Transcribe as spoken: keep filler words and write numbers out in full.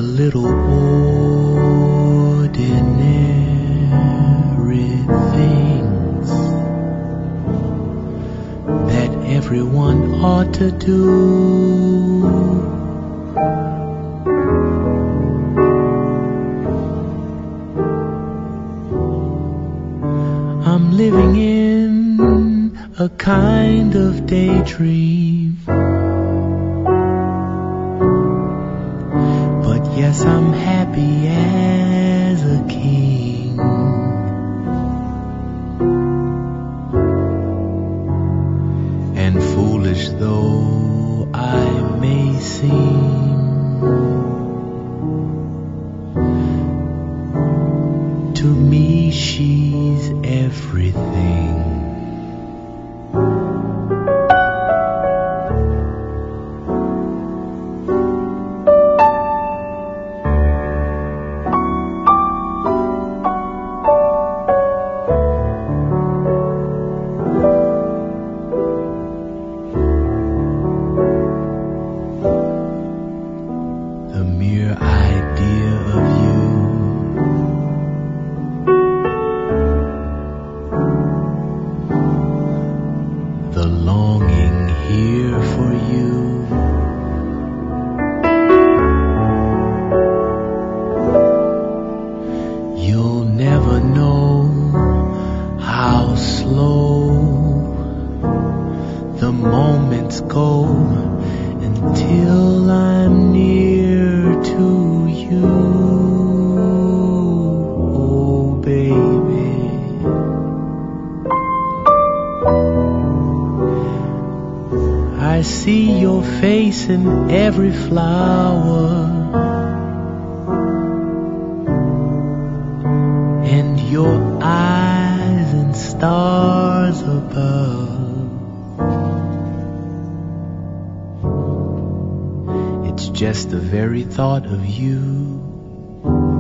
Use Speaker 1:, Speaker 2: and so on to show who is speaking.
Speaker 1: little ordinary things that everyone ought to do. I'm living in a kind of daydream, but yes, I'm happy as a king. And foolish though I may seem, to me she's everything. The mere idea of you, the longing here for you, you'll never know how slow the moments go until I'm near to you. Oh baby, I see your face in every flower, and your eyes in stars above. It's just the very thought of you